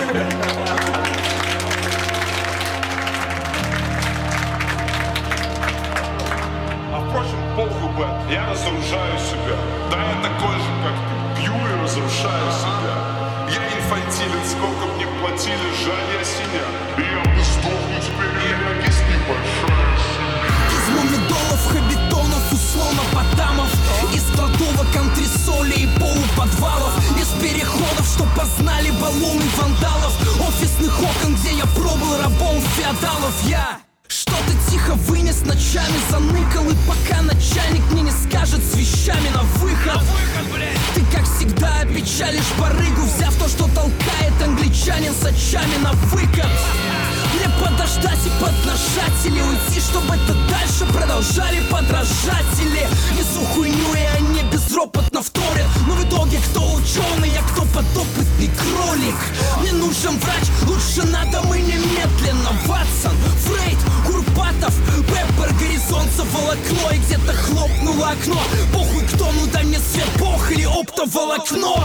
А впрочем, похуй, Бэт, я разоружаю себя. Да, я такой же, как ты, пью и разрушаю себя. Я инфантилен, сколько мне платили, жаль, я синяк. И я бы сдохнуть теперь, есть небольшая семья. Из мумидолов, хабитонов, условно-потамов, из кладовок, антресолей и полуподвалов, из переходов, что познали баллоны вандалов, офисных окон, где я пробыл рабом феодалов. Я что-то тихо вынес ночами, заныкал, и пока начальник мне не скажет с вещами на выход, ты, как всегда, опечалишь барыгу, взяв то, что толкает англичанин с очами на выкат. Мне подождать и поднажать или уйти, чтобы это дальше продолжали подражатели. Несу хуйню, и они безропотно вторят, но в итоге кто ученый, а кто подопытный кролик. Мне нужен врач, лучше на дом и немедленно. Ватсон, Фрейд, Курпатов, Пеппер, горизонт заволокло, и где-то хлопнуло окно. Похуй кто, ну дай мне свет, бог или оптоволокно.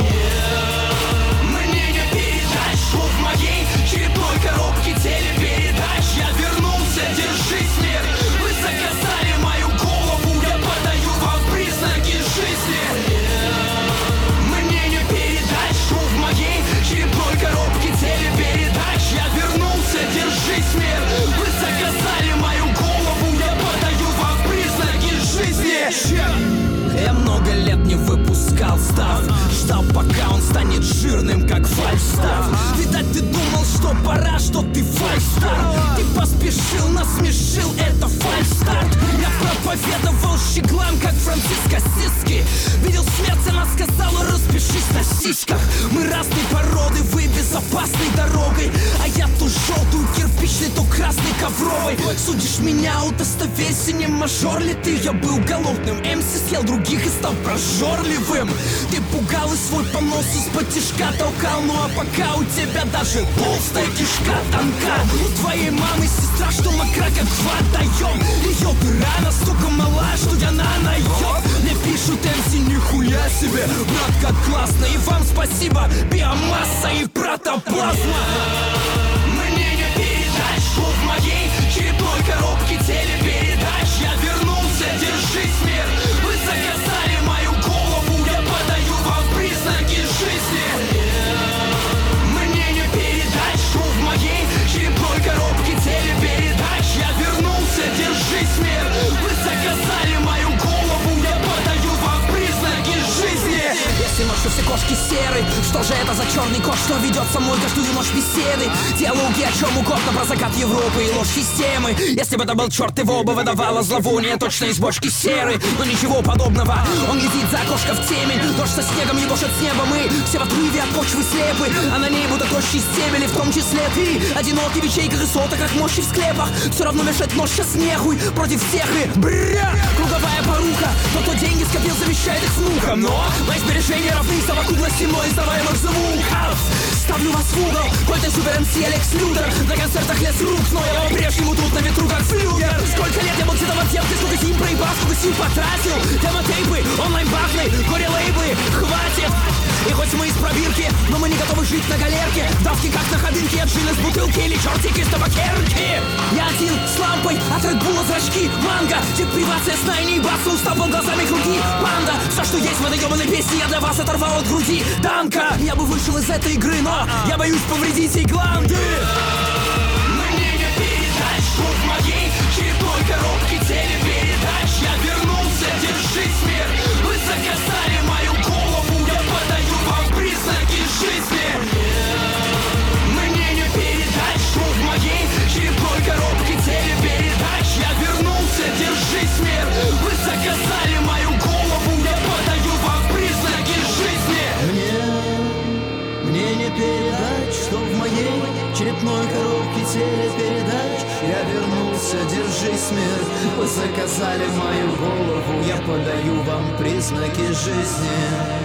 Мне не передать, что в моей черепной коробке телепередач. Я вернулся, держись, мир. Вы заказали мою голову, я подаю вам признаки жизни. Мне не передать, что в моей черепной коробке телепередач. Я вернулся, держись, мир. Вы заказали мою голову, я подаю вам признаки жизни. Я много лет не выпускал став, ждал, пока он станет жирным, как фальстав. Видать, ты думал, что пора, что ты фальстарт. Ты поспешил, насмешил, это фальстарт. Я проповедовал щеглам, как Франциско Сиски. Видел смерть, она сказала, распишись на сиськах. Мы разной породы, вы безопасной дорогой, а я то желтую кирпичной, то красной ковровой. Судишь меня, удостоверься, не мажор ли ты? Я был голодным, МС съел других и стал прожорливым. Ты пугал и свой понос из-под тишка толкал, ну а пока у тебя даже толстая кишка тонка. У твоей мамы сестра, что мокра как водоем. Ее дыра настолько мала, что я на наеб. Мне пишут МС, нихуя себе, брат, как классно. И вам спасибо, биомасса и протоплазма. Мне не передать, что в моей черепной коробке телепередач. Я вернулся, держись, мир. Вы заказали мою голову, я подаю вам признаки жизни. Мне не передать, что в моей черепной коробке телепередач. Я вернулся, держись, мир. Вы заказали мою голову, я подаю вам признаки жизни. Если ночью все кошки серы, что же это за черный кот, что ведет со мной каждую ночь беседы? Диалоги о чем угодно, про закат Европы и ложь системы. Если бы это был черт, его бы выдавало зловоние точно из бочки серы. Но ничего подобного, он летит за окошко в темень. Дождь со снегом ебошит с неба, мы все в отрыве от почвы слепы. А на ней будут тощие стебели, в том числе ты. Одинокий в ячейках и сотоках, мощи в склепах. Все равно вешать нож сейчас нехуй против всех и брррр. Круговая порука, но кто деньги скопил, завещает их внукам. Но мои сбережения равны совокупности мной издаваемых звуков. Ставлю вас в угол, какой-то супер МС Алекс Людер. На концертах лес рук, но я по-прежнему тут на ветру как флюгер. Сколько лет я был цветом отъебки, сколько зим проебал, сколько сил потратил. Демо-тейпы, онлайн-бахны, горе-лейблы, хватит. И хоть мы из пробирки, но мы не готовы жить на галерке. Давки как на ходынке, от джина с бутылки или чертики из табакерки. Я один с лампой, от Редбула зрачки, манго. Депривация сна и не ебаться, устав был глазами круги. Панда, все, что есть в этой ебаной песне, я для вас оторвал от груди. Данка, я бы вышел из этой игры, но я боюсь повредить ей гланды. Мне не передать, что в моей черепной коробке телепередач. Я вернулся, держись, мир. Вы заказали мою голову, я подаю вам признаки жизни. Мне не передать, что в моей черепной коробке телепередач. Я вернулся, держись, мир. Вы заказали мою голову, я подаю вам признаки жизни. Мне не передать, что в моей черепной коробке телепередач. Я вернулся, держись, мир. Вы заказали мою голову, я подаю вам признаки жизни.